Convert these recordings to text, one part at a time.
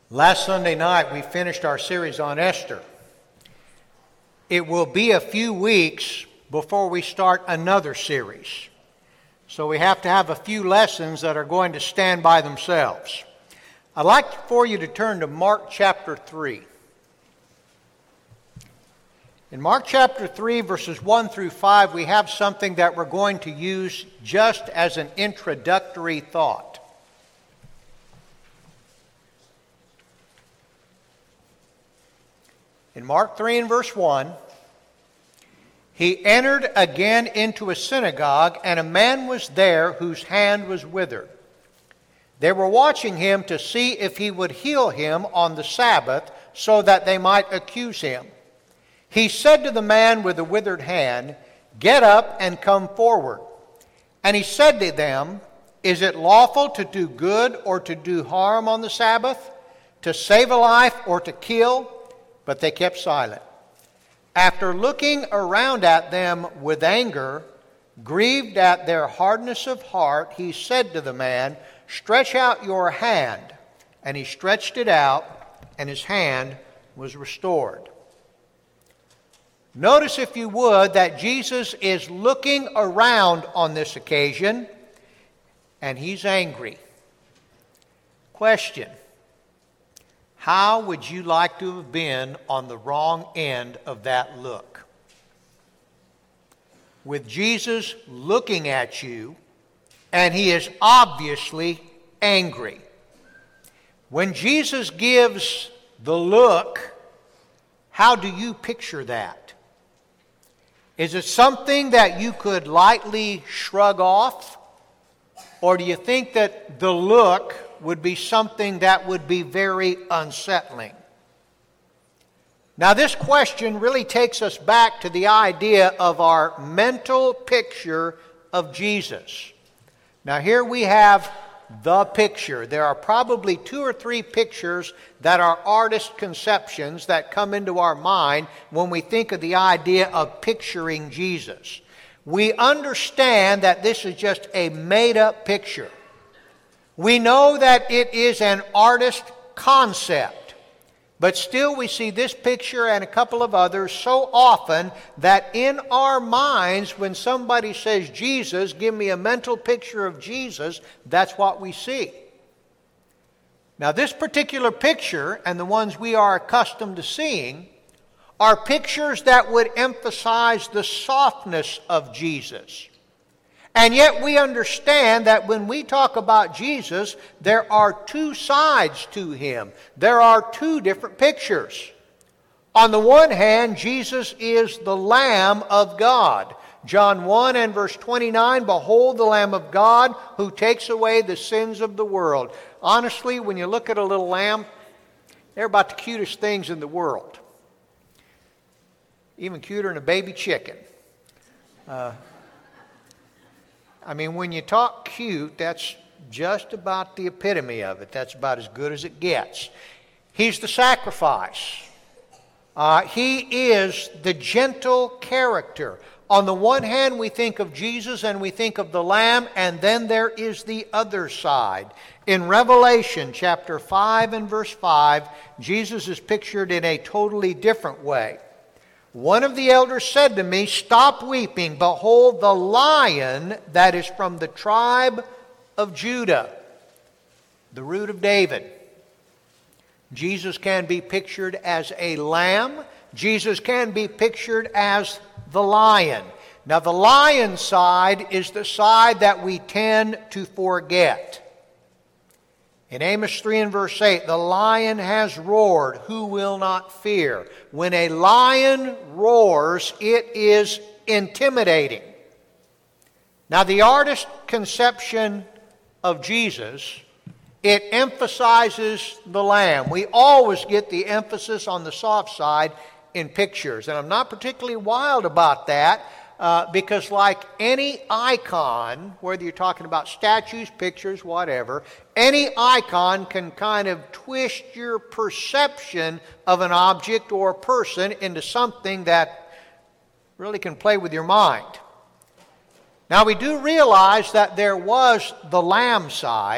Last Sunday night, we finished our series on Esther. It will be a few weeks before we start another series. So we have to have a few lessons that are going to stand by themselves. I'd like for you to turn to Mark chapter 3. In Mark chapter 3, verses 1 through 5, we have something that we're going to use just as an introductory thought. In Mark 3 and verse 1, he entered again into a synagogue, and a man was there whose hand was withered. They were watching him to see if he would heal him on the Sabbath, so that they might accuse him. He said to the man with the withered hand, "Get up and come forward." And he said to them, "Is it lawful to do good or to do harm on the Sabbath? To save a life or to kill?" But they kept silent. After looking around at them with anger, grieved at their hardness of heart, he said to the man, "Stretch out your hand." And he stretched it out, and his hand was restored. Notice, if you would, that Jesus is looking around on this occasion, and he's angry. Question: how would you like to have been on the wrong end of that look? With Jesus looking at you, and he is obviously angry. When Jesus gives the look, how do you picture that? Is it something that you could lightly shrug off? Or do you think that the look would be something that would be very unsettling? Now, this question really takes us back to the idea of our mental picture of Jesus. Now, here we have the picture. There are probably 2 or 3 pictures that are artist conceptions that come into our mind when we think of the idea of picturing Jesus. We understand that this is just a made-up picture. We know that it is an artist concept, but still we see this picture and a couple of others so often that in our minds, when somebody says Jesus, give me a mental picture of Jesus, that's what we see. Now, this particular picture, and the ones we are accustomed to seeing, are pictures that would emphasize the softness of Jesus. And yet we understand that when we talk about Jesus, there are 2 sides to him. There are 2 different pictures. On the one hand, Jesus is the Lamb of God. John 1 and verse 29, "Behold the Lamb of God who takes away the sins of the world." Honestly, when you look at a little lamb, they're about the cutest things in the world. Even cuter than a baby chicken. When you talk cute, that's just about the epitome of it. That's about as good as it gets. He's the sacrifice. He is the gentle character. On the one hand, we think of Jesus and we think of the Lamb, and then there is the other side. In Revelation chapter 5 and verse 5, Jesus is pictured in a totally different way. One of the elders said to me, "Stop weeping. Behold, the Lion that is from the tribe of Judah," the root of David. Jesus can be pictured as a lamb. Jesus can be pictured as the lion. Now, the lion side is the side that we tend to forget. In Amos 3 and verse 8, "The lion has roared, who will not fear?" When a lion roars, it is intimidating. Now, the artist conception of Jesus, it emphasizes the lamb. We always get the emphasis on the soft side in pictures. And I'm not particularly wild about that. Because like any icon, whether you're talking about statues, pictures, whatever, any icon can kind of twist your perception of an object or a person into something that really can play with your mind. Now, we do realize that there was the lamb side,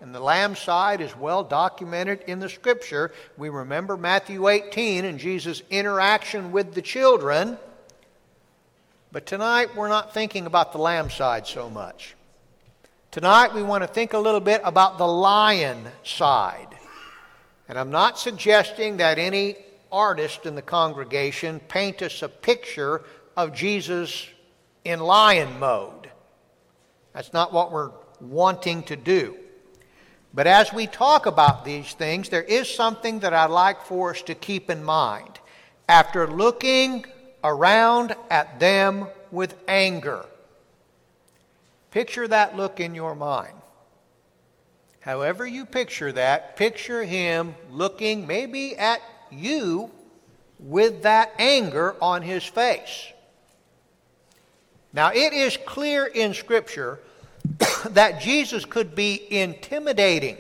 And the lamb side is well documented in the Scripture. We remember Matthew 18 and Jesus' interaction with the children. But tonight we're not thinking about the lamb side so much. Tonight we want to think a little bit about the lion side. And I'm not suggesting that any artist in the congregation paint us a picture of Jesus in lion mode. That's not what we're wanting to do. But as we talk about these things, there is something that I'd like for us to keep in mind. After looking around at them with anger, picture that look in your mind. However you picture that, picture him looking maybe at you with that anger on his face. Now, it is clear in Scripture that Jesus could be intimidating.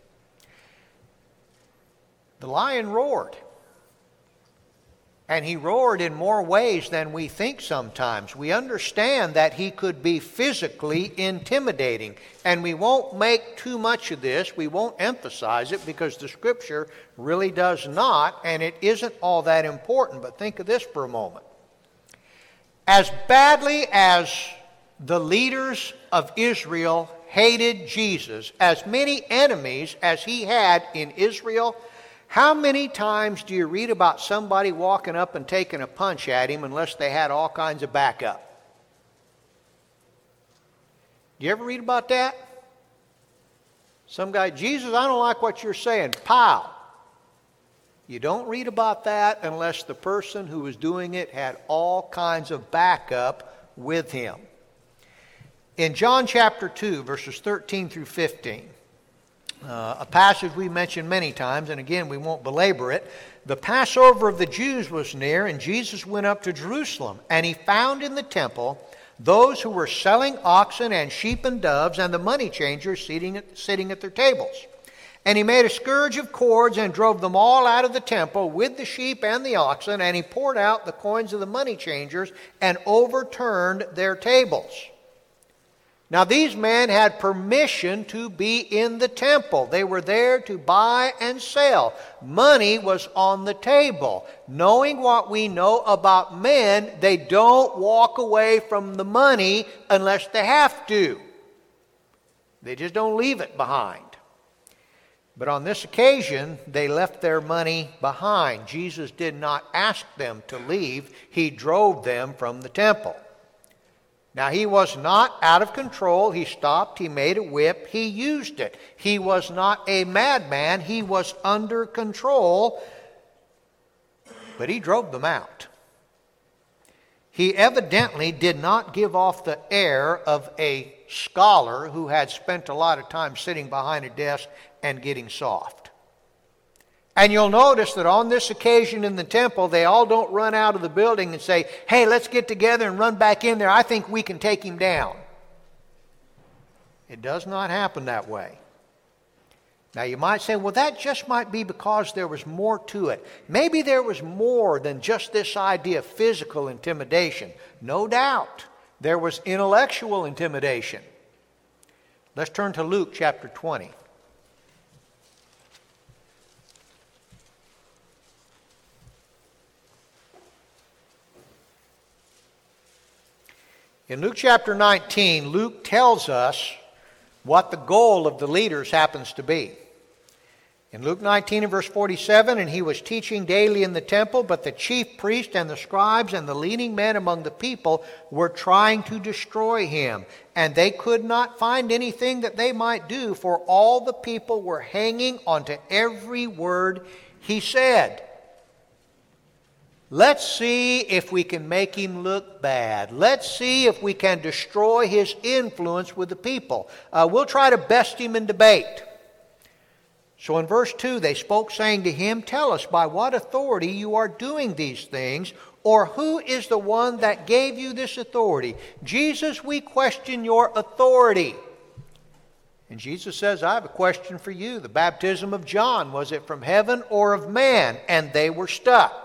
The lion roared. And he roared in more ways than we think sometimes. We understand that he could be physically intimidating. And we won't make too much of this. We won't emphasize it because the Scripture really does not, and it isn't all that important. But think of this for a moment. As badly as the leaders of Israel hated Jesus, as many enemies as he had in Israel, how many times do you read about somebody walking up and taking a punch at him unless they had all kinds of backup? Do you ever read about that? Some guy, Jesus, I don't like what you're saying. Pow! You don't read about that unless the person who was doing it had all kinds of backup with him. In John chapter 2, verses 13 through 15, a passage we mentioned many times, and again we won't belabor it. The Passover of the Jews was near, and Jesus went up to Jerusalem, and he found in the temple those who were selling oxen and sheep and doves, and the money changers sitting at their tables. And he made a scourge of cords and drove them all out of the temple with the sheep and the oxen, and he poured out the coins of the money changers and overturned their tables. Now these men had permission to be in the temple. They were there to buy and sell. Money was on the table. Knowing what we know about men, they don't walk away from the money unless they have to. They just don't leave it behind. But on this occasion, they left their money behind. Jesus did not ask them to leave. He drove them from the temple. Now, he was not out of control. He stopped. He made a whip. He used it. He was not a madman. He was under control. But he drove them out. He evidently did not give off the air of a scholar who had spent a lot of time sitting behind a desk and getting soft. And you'll notice that on this occasion in the temple, they all don't run out of the building and say, hey, let's get together and run back in there. I think we can take him down. It does not happen that way. Now you might say, well, that just might be because there was more to it. Maybe there was more than just this idea of physical intimidation. No doubt. There was intellectual intimidation. Let's turn to Luke chapter 20. In Luke chapter 19, Luke tells us what the goal of the leaders happens to be. In Luke 19 and verse 47, and he was teaching daily in the temple, but the chief priests and the scribes and the leading men among the people were trying to destroy him. And they could not find anything that they might do, for all the people were hanging onto every word he said. Let's see if we can make him look bad. Let's see if we can destroy his influence with the people. We'll try to best him in debate. So in verse 2, they spoke, saying to him, tell us by what authority you are doing these things, or who is the one that gave you this authority? Jesus, we question your authority. And Jesus says, I have a question for you. The baptism of John, was it from heaven or of man? And they were stuck.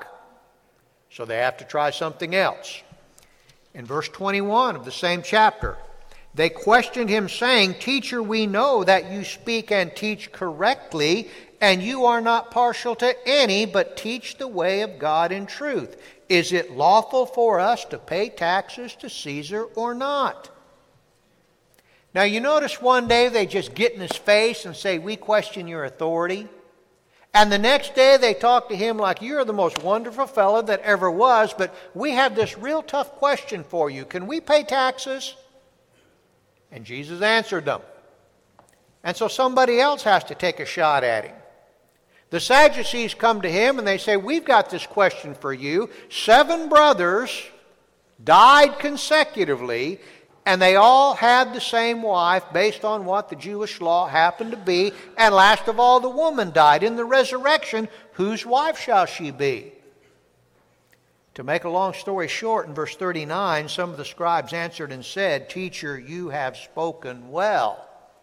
So they have to try something else. In verse 21 of the same chapter, They questioned him, saying, "Teacher, we know that you speak and teach correctly, and you are not partial to any, but teach the way of God in truth. Is it lawful for us to pay taxes to Caesar or not?" Now you notice one day they just get in his face and say, "We question your authority." And the next day they talk to him like, "You're the most wonderful fellow that ever was, but we have this real tough question for you. Can we pay taxes?" And Jesus answered them. And so somebody else has to take a shot at him. The Sadducees come to him and they say, "We've got this question for you. 7 brothers died consecutively, and they all had the same wife based on what the Jewish law happened to be. And last of all, the woman died. In the resurrection, whose wife shall she be?" To make a long story short, in verse 39, some of the scribes answered and said, "Teacher, you have spoken well."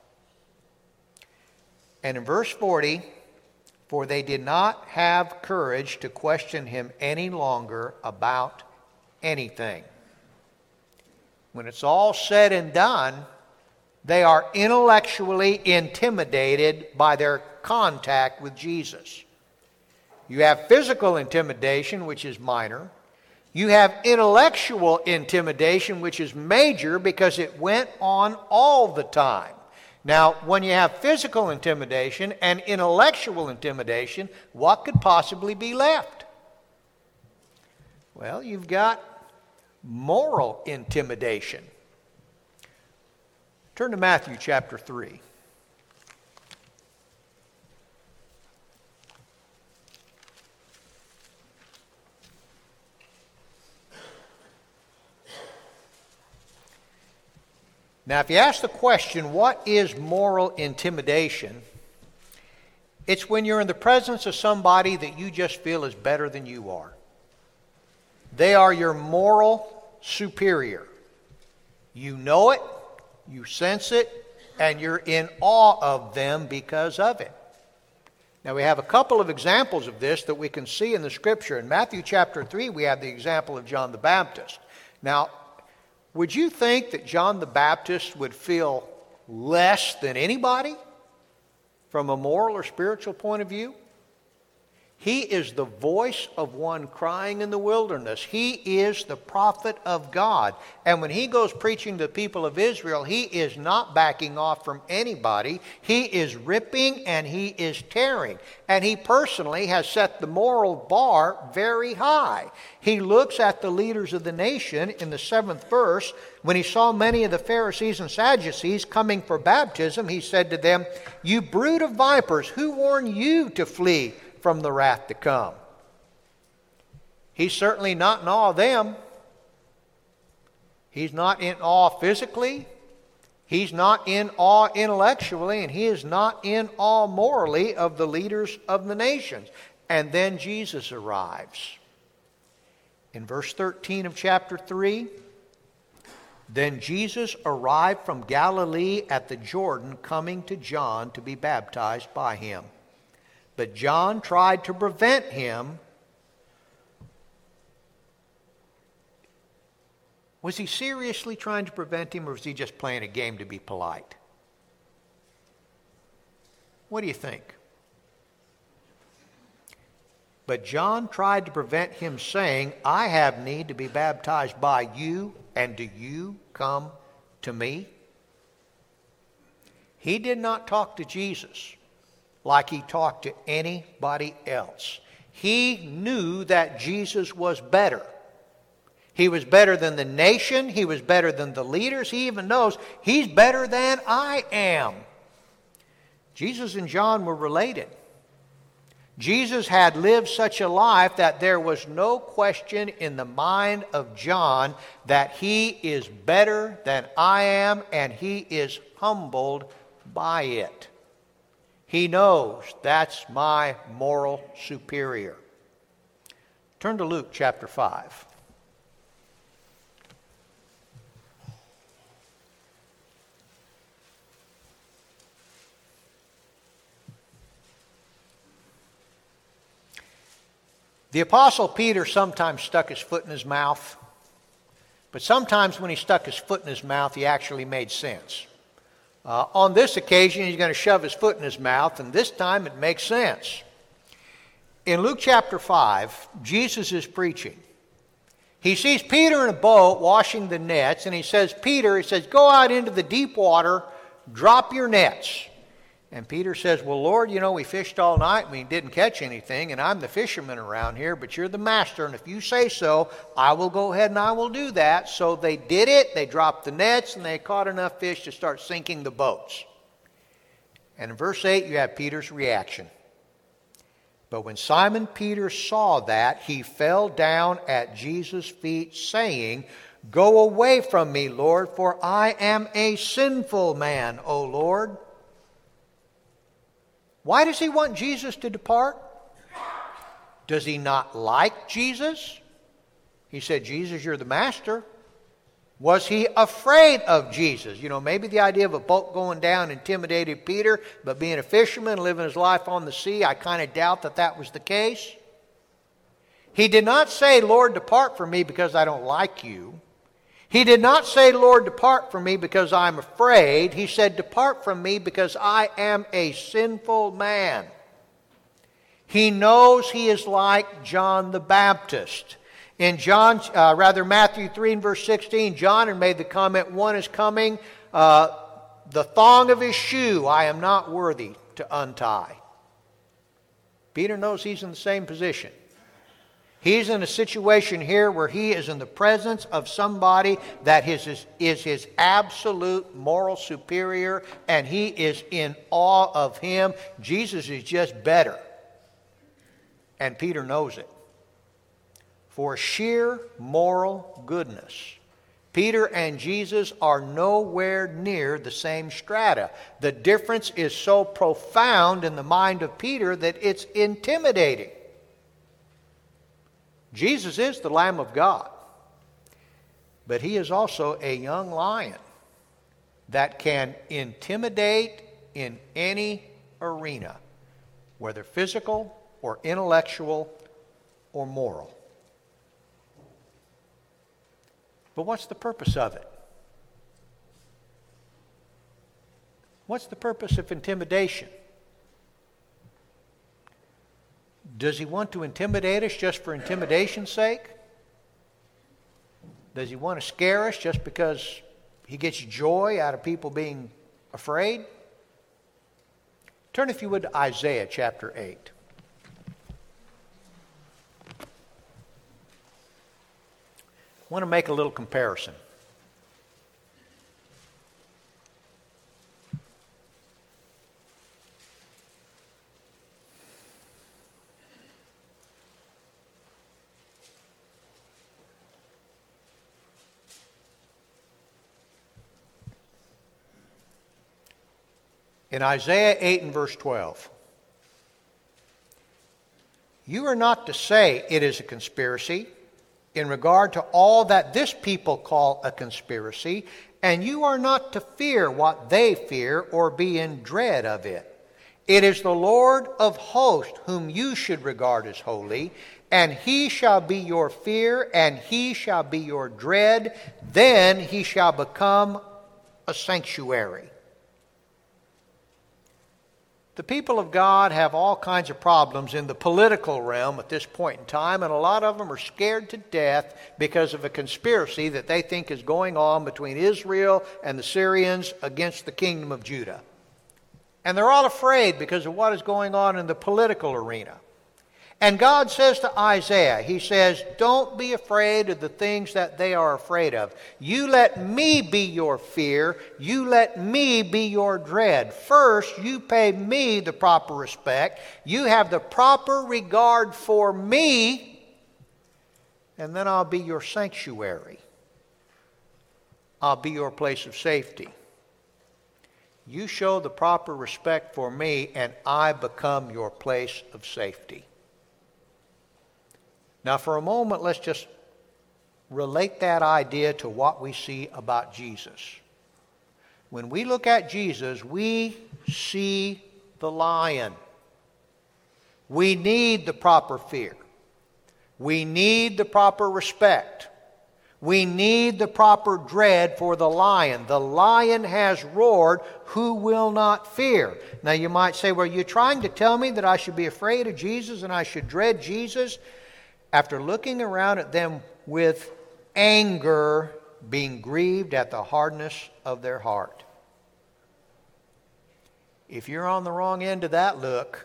And in verse 40, for they did not have courage to question him any longer about anything. When it's all said and done, they are intellectually intimidated by their contact with Jesus. You have physical intimidation, which is minor. You have intellectual intimidation, which is major because it went on all the time. Now, when you have physical intimidation and intellectual intimidation, what could possibly be left? Well, you've got moral intimidation. Turn to Matthew chapter 3. Now, if you ask the question, what is moral intimidation? It's when you're in the presence of somebody that you just feel is better than you are. They are your moral superior. You know it, you sense it, and you're in awe of them because of it. Now we have a couple of examples of this that we can see in the Scripture. In Matthew chapter 3, we have the example of John the Baptist. Now, would you think that John the Baptist would feel less than anybody from a moral or spiritual point of view? He is the voice of one crying in the wilderness. He is the prophet of God. And when he goes preaching to the people of Israel, he is not backing off from anybody. He is ripping and he is tearing. And he personally has set the moral bar very high. He looks at the leaders of the nation in the 7th verse. When he saw many of the Pharisees and Sadducees coming for baptism, he said to them, "You brood of vipers, who warned you to flee from the wrath to come?" He's certainly not in awe of them. He's not in awe physically. He's not in awe intellectually. And he is not in awe morally of the leaders of the nations. And then Jesus arrives. In verse 13 of chapter 3, "Then Jesus arrived from Galilee at the Jordan, coming to John to be baptized by him. But John tried to prevent him." Was he seriously trying to prevent him, or was he just playing a game to be polite? What do you think? But John tried to prevent him, saying, "I have need to be baptized by you, and do you come to me?" He did not talk to Jesus like he talked to anybody else. He knew that Jesus was better. He was better than the nation. He was better than the leaders. He even knows he's better than I am. Jesus and John were related. Jesus had lived such a life that there was no question in the mind of John that he is better than I am, and he is humbled by it. He knows that's my moral superior. Turn to Luke chapter 5. The Apostle Peter sometimes stuck his foot in his mouth But sometimes when he stuck his foot in his mouth, he actually made sense. On this occasion, he's going to shove his foot in his mouth, and this time it makes sense. In Luke chapter 5, Jesus is preaching. He sees Peter in a boat washing the nets, and he says, go out into the deep water, drop your nets. And Peter says, well, Lord, we fished all night and we didn't catch anything, and I'm the fisherman around here, but you're the master, and if you say so, I will go ahead and I will do that. So they did it. They dropped the nets, and they caught enough fish to start sinking the boats. And in verse 8, you have Peter's reaction. But when Simon Peter saw that, he fell down at Jesus' feet, saying, go away from me, Lord, for I am a sinful man, O Lord. Why does he want Jesus to depart? Does he not like Jesus? He said, Jesus, you're the master. Was he afraid of Jesus? Maybe the idea of a boat going down intimidated Peter, but being a fisherman, living his life on the sea, I kind of doubt that was the case. He did not say, Lord, depart from me because I don't like you. He did not say, Lord, depart from me because I'm afraid. He said, depart from me because I am a sinful man. He knows he is like John the Baptist. In Matthew 3 and verse 16, John had made the comment, one is coming, the thong of his shoe I am not worthy to untie. Peter knows he's in the same position. He's in a situation here where he is in the presence of somebody that is his absolute moral superior, and he is in awe of him. Jesus is just better. And Peter knows it. For sheer moral goodness, Peter and Jesus are nowhere near the same strata. The difference is so profound in the mind of Peter that it's intimidating. Jesus is the Lamb of God, but he is also a young lion that can intimidate in any arena, whether physical or intellectual or moral. But what's the purpose of it? What's the purpose of intimidation? Does he want to intimidate us just for intimidation's sake? Does he want to scare us just because he gets joy out of people being afraid? Turn, if you would, to Isaiah chapter 8. I want to make a little comparison. In Isaiah 8 and verse 12, you are not to say it is a conspiracy in regard to all that this people call a conspiracy, and you are not to fear what they fear or be in dread of it. It is the Lord of hosts whom you should regard as holy, and he shall be your fear, and he shall be your dread. Then he shall become a sanctuary. The people of God have all kinds of problems in the political realm at this point in time, and a lot of them are scared to death because of a conspiracy that they think is going on between Israel and the Syrians against the kingdom of Judah. And they're all afraid because of what is going on in the political arena. And God says to Isaiah, he says, don't be afraid of the things that they are afraid of. You let me be your fear. You let me be your dread. First, you pay me the proper respect. You have the proper regard for me. And then I'll be your sanctuary. I'll be your place of safety. You show the proper respect for me, and I become your place of safety. Now, for a moment, let's just relate that idea to what we see about Jesus. When we look at Jesus, we see the lion. We need the proper fear. We need the proper respect. We need the proper dread for the lion. The lion has roared, who will not fear? Now you might say, well, you're trying to tell me that I should be afraid of Jesus and I should dread Jesus? After looking around at them with anger, being grieved at the hardness of their heart. If you're on the wrong end of that look,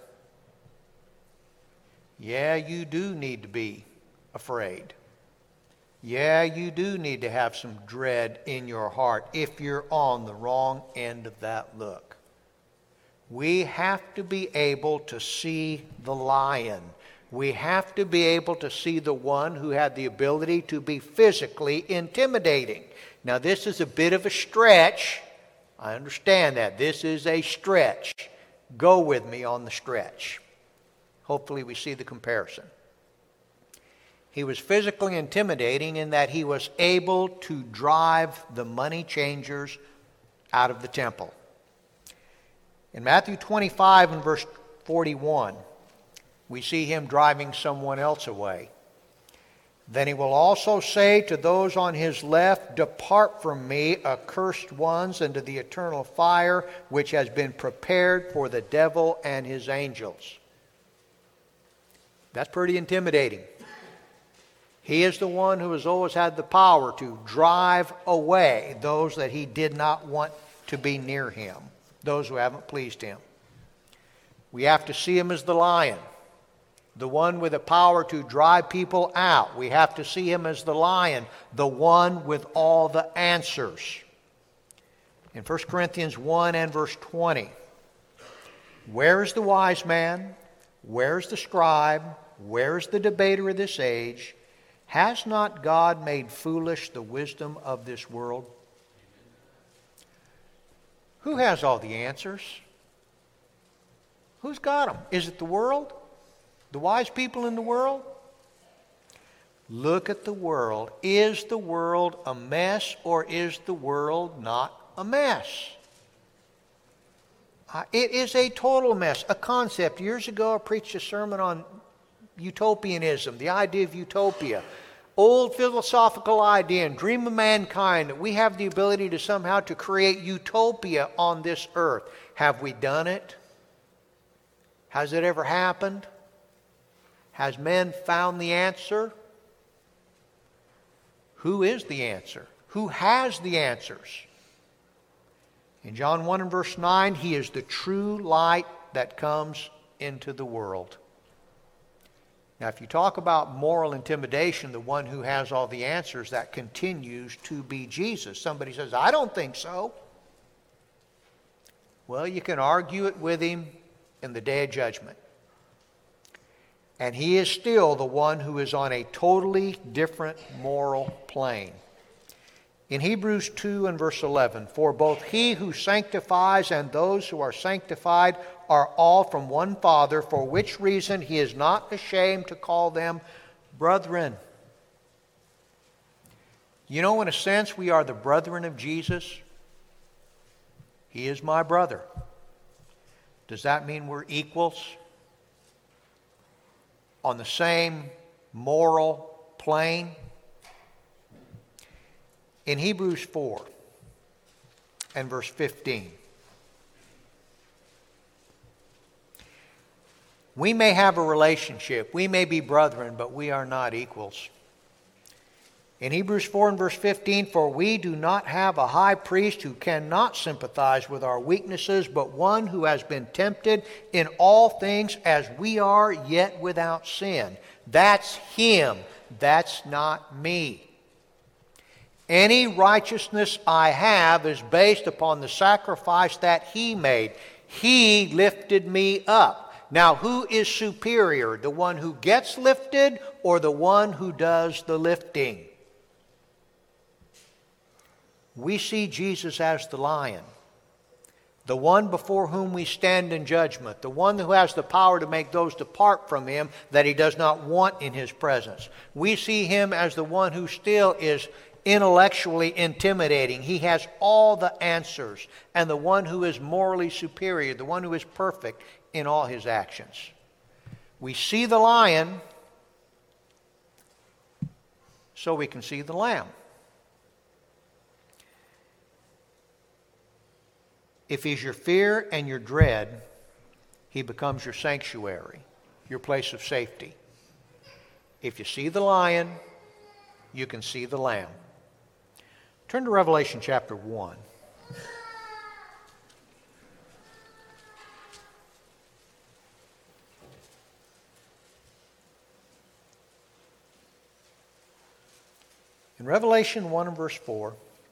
yeah, you do need to be afraid. Yeah, you do need to have some dread in your heart if you're on the wrong end of that look. We have to be able to see the lion. We have to be able to see the one who had the ability to be physically intimidating. Now, this is a bit of a stretch. I understand that. This is a stretch. Go with me on the stretch. Hopefully we see the comparison. He was physically intimidating in that he was able to drive the money changers out of the temple. In Matthew 25 and verse 41, we see him driving someone else away. Then he will also say to those on his left, depart from me, accursed ones, into the eternal fire, which has been prepared for the devil and his angels. That's pretty intimidating. He is the one who has always had the power to drive away those that he did not want to be near him, those who haven't pleased him. We have to see him as the lion, the one with the power to drive people out. We have to see him as the lion, the one with all the answers. In 1 Corinthians 1 and verse 20, where is the wise man? Where is the scribe? Where is the debater of this age? Has not God made foolish the wisdom of this world? Who has all the answers? Who's got them? Is it the world? The wise people in the world? Look at the world. Is the world a mess, or is the world not a mess? It is a total mess. A concept. Years ago I preached a sermon on utopianism, the idea of utopia. Old philosophical idea and dream of mankind that we have the ability to somehow to create utopia on this earth. Have we done it? Has it ever happened? Has man found the answer? Who is the answer? Who has the answers? In John 1 and verse 9, he is the true light that comes into the world. Now, if you talk about moral intimidation, the one who has all the answers, that continues to be Jesus. Somebody says, I don't think so. Well, you can argue it with him in the day of judgment. And he is still the one who is on a totally different moral plane. In Hebrews 2 and verse 11, for both he who sanctifies and those who are sanctified are all from one Father, for which reason he is not ashamed to call them brethren. You know, in a sense, we are the brethren of Jesus. He is my brother. Does that mean we're equals? On the same moral plane? In Hebrews 4 and verse 15, we may have a relationship, we may be brethren, but we are not equals. In Hebrews 4 and verse 15, for we do not have a high priest who cannot sympathize with our weaknesses, but one who has been tempted in all things as we are, yet without sin. That's him. That's not me. Any righteousness I have is based upon the sacrifice that he made. He lifted me up. Now, who is superior? The one who gets lifted or the one who does the lifting? We see Jesus as the lion, the one before whom we stand in judgment, the one who has the power to make those depart from him that he does not want in his presence. We see him as the one who still is intellectually intimidating. He has all the answers, and the one who is morally superior, the one who is perfect in all his actions. We see the lion so we can see the lamb. If He's your fear and your dread, He becomes your sanctuary, your place of safety. If you see the lion, you can see the lamb. Turn to Revelation chapter 1. In Revelation 1 and verse 4,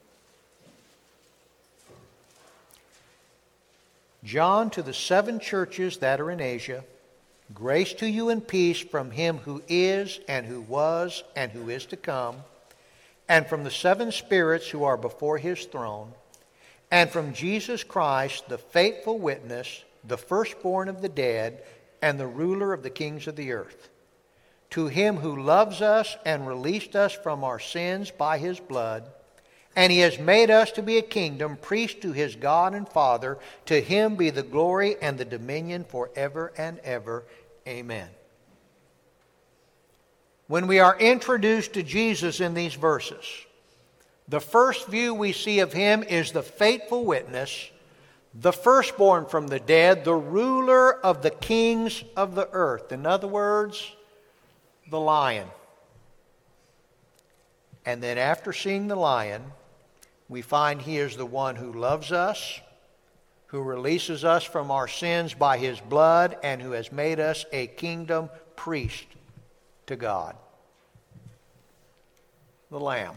John, to the 7 churches that are in Asia, grace to you and peace from Him who is, and who was, and who is to come, and from the 7 spirits who are before His throne, and from Jesus Christ, the faithful witness, the firstborn of the dead, and the ruler of the kings of the earth. To Him who loves us and released us from our sins by His blood, and He has made us to be a kingdom, priest to His God and Father. To Him be the glory and the dominion forever and ever. Amen. When we are introduced to Jesus in these verses, the first view we see of Him is the faithful witness, the firstborn from the dead, the ruler of the kings of the earth. In other words, the lion. And then after seeing the lion, we find He is the one who loves us, who releases us from our sins by His blood, and who has made us a kingdom priest to God. The lamb.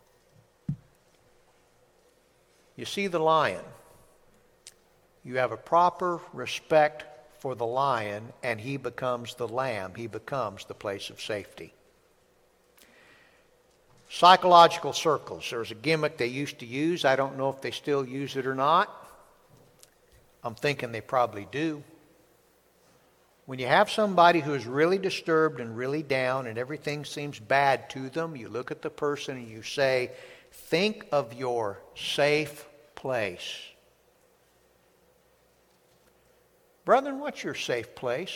You see the lion. You have a proper respect for the lion, and he becomes the lamb. He becomes the place of safety. Psychological circles. There's a gimmick they used to use. I don't know if they still use it or not. I'm thinking they probably do. When you have somebody who is really disturbed and really down and everything seems bad to them, you look at the person and you say, think of your safe place. Brethren, what's your safe place?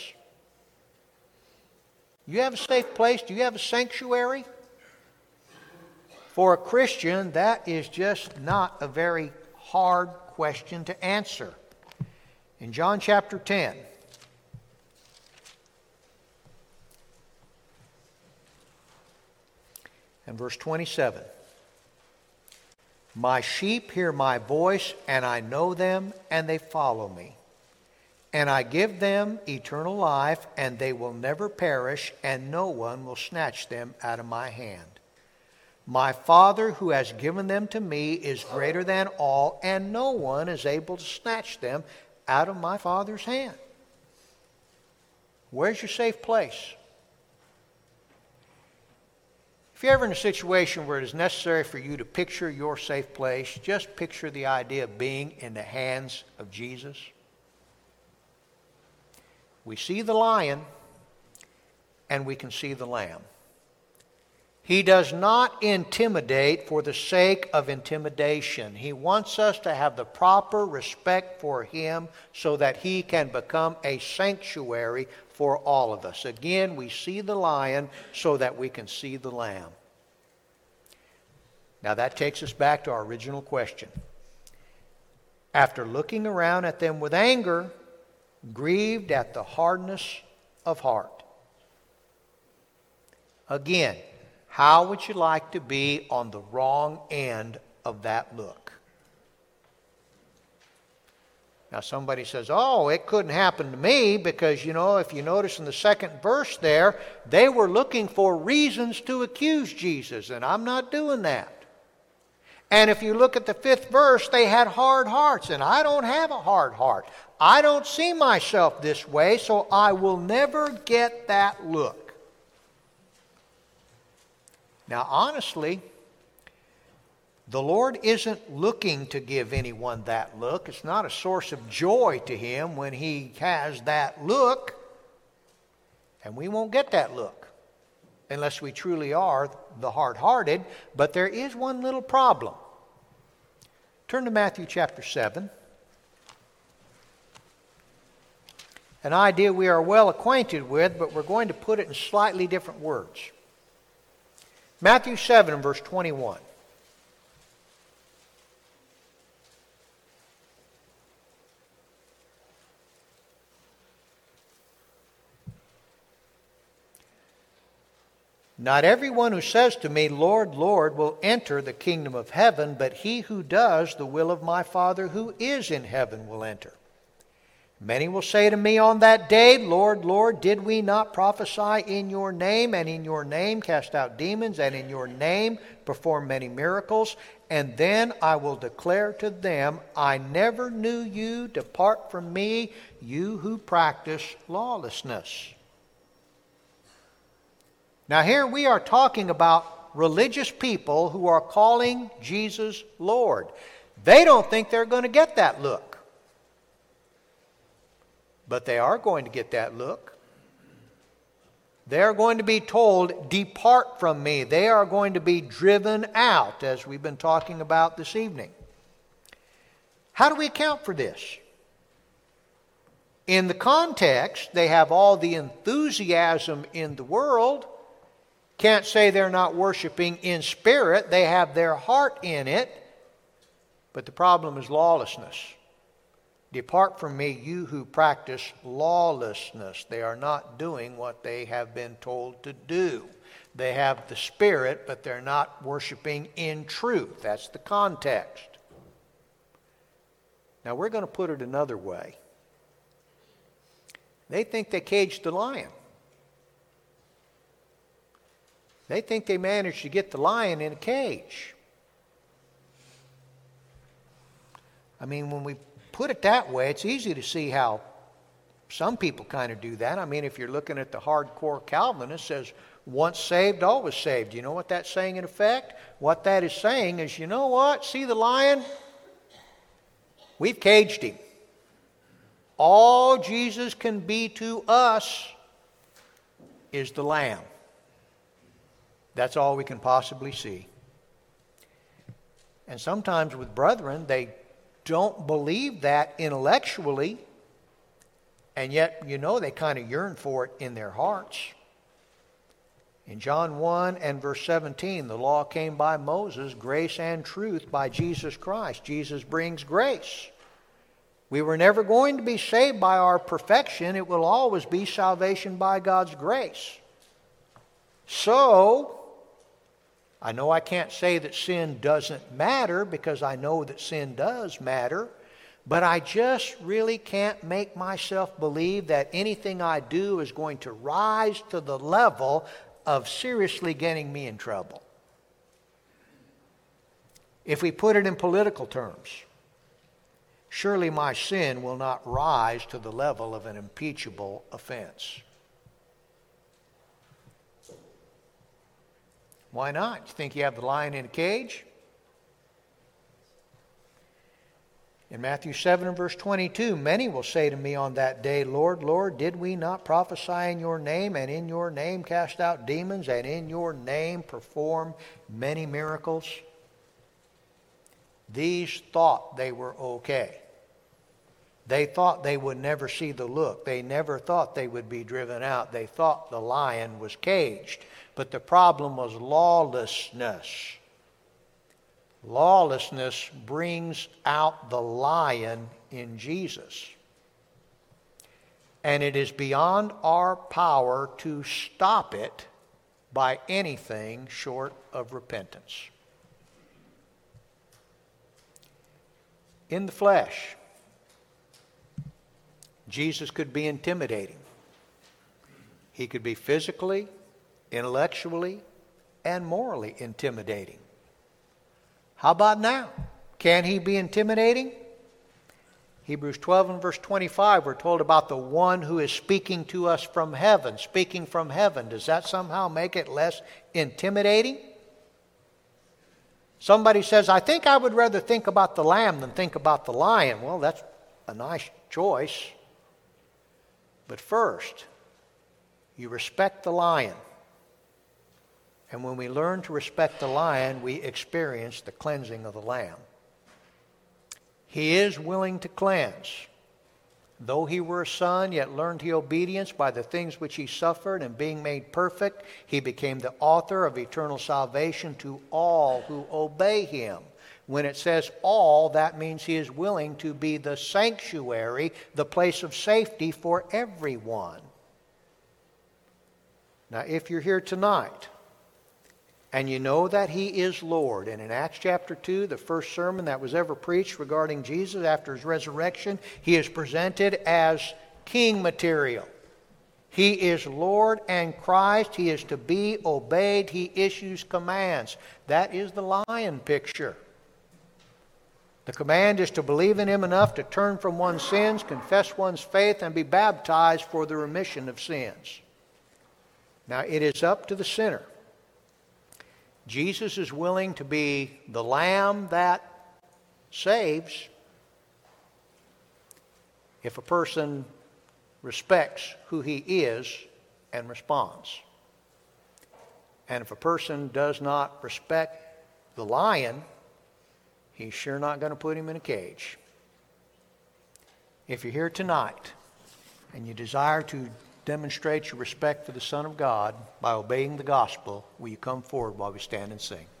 You have a safe place? Do you have a sanctuary? For a Christian, that is just not a very hard question to answer. In John chapter 10, and verse 27, my sheep hear my voice, and I know them, and they follow me. And I give them eternal life, and they will never perish, and no one will snatch them out of my hand. My Father who has given them to me is greater than all, and no one is able to snatch them out of my Father's hand. Where's your safe place? If you're ever in a situation where it is necessary for you to picture your safe place, just picture the idea of being in the hands of Jesus. We see the lion, and we can see the lamb. He does not intimidate for the sake of intimidation. He wants us to have the proper respect for Him so that He can become a sanctuary for all of us. Again, we see the lion so that we can see the lamb. Now that takes us back to our original question. After looking around at them with anger, grieved at the hardness of heart. Again, how would you like to be on the wrong end of that look? Now somebody says, oh, it couldn't happen to me because, if you notice in the second verse there, they were looking for reasons to accuse Jesus, and I'm not doing that. And if you look at the 5th verse, they had hard hearts, and I don't have a hard heart. I don't see myself this way, so I will never get that look. Now, honestly, the Lord isn't looking to give anyone that look. It's not a source of joy to Him when He has that look. And we won't get that look unless we truly are the hard-hearted. But there is one little problem. Turn to Matthew chapter 7. An idea we are well acquainted with, but we're going to put it in slightly different words. Matthew 7 and verse 21. Not everyone who says to me, Lord, Lord, will enter the kingdom of heaven, but he who does the will of my Father who is in heaven will enter. Many will say to me on that day, Lord, Lord, did we not prophesy in your name, and in your name cast out demons, and in your name perform many miracles? And then I will declare to them, I never knew you. Depart from me, you who practice lawlessness. Now here we are talking about religious people who are calling Jesus Lord. They don't think they're going to get that look. But they are going to get that look. They are going to be told, depart from me. They are going to be driven out, as we've been talking about this evening. How do we account for this? In the context, they have all the enthusiasm in the world. Can't say they're not worshiping in spirit. They have their heart in it. But the problem is lawlessness. Depart from me, you who practice lawlessness. They are not doing what they have been told to do. They have the Spirit, but they're not worshiping in truth. That's the context. Now we're going to put it another way. They think they caged the lion. They think they managed to get the lion in a cage. I mean, when we put it that way, it's easy to see how some people kind of do that. I mean, if you're looking at the hardcore Calvinist, it says, once saved, always saved. You know what that's saying in effect? What that is saying is, you know what? See the lion? We've caged him. All Jesus can be to us is the lamb. That's all we can possibly see. And sometimes with brethren, they don't believe that intellectually, and yet, you know, they kind of yearn for it in their hearts. In John 1 and verse 17, the law came by Moses, grace and truth by Jesus Christ. Jesus brings grace. We were never going to be saved by our perfection. It will always be salvation by God's grace. So, I know I can't say that sin doesn't matter, because I know that sin does matter, but I just really can't make myself believe that anything I do is going to rise to the level of seriously getting me in trouble. If we put it in political terms, surely my sin will not rise to the level of an impeachable offense. Why not? You think you have the lion in a cage? In Matthew 7 and verse 22, many will say to me on that day, Lord, Lord, did we not prophesy in your name, and in your name cast out demons, and in your name perform many miracles? These thought they were okay. They thought they would never see the look. They never thought they would be driven out. They thought the lion was caged. But the problem was lawlessness. Lawlessness brings out the lion in Jesus. And it is beyond our power to stop it by anything short of repentance. In the flesh, Jesus could be intimidating. He could be physically, intellectually, and morally intimidating. How about now? Can he be intimidating? Hebrews 12 and verse 25, we're told about the one who is speaking to us from heaven. Speaking from heaven. Does that somehow make it less intimidating? Somebody says, I think I would rather think about the lamb than think about the lion. Well, that's a nice choice. But first, you respect the lion. And when we learn to respect the lion, we experience the cleansing of the lamb. He is willing to cleanse. Though he were a son, yet learned he obedience by the things which he suffered, and being made perfect, he became the author of eternal salvation to all who obey him. When it says all, that means he is willing to be the sanctuary, the place of safety for everyone. Now, if you're here tonight and you know that He is Lord. And in Acts chapter 2, the first sermon that was ever preached regarding Jesus after His resurrection, He is presented as king material. He is Lord and Christ. He is to be obeyed. He issues commands. That is the lion picture. The command is to believe in Him enough to turn from one's sins, confess one's faith, and be baptized for the remission of sins. Now, it is up to the sinner. Jesus is willing to be the lamb that saves if a person respects who He is and responds. And if a person does not respect the lion, He's sure not going to put him in a cage. If you're here tonight and you desire to demonstrate your respect for the Son of God by obeying the gospel, will you come forward while we stand and sing?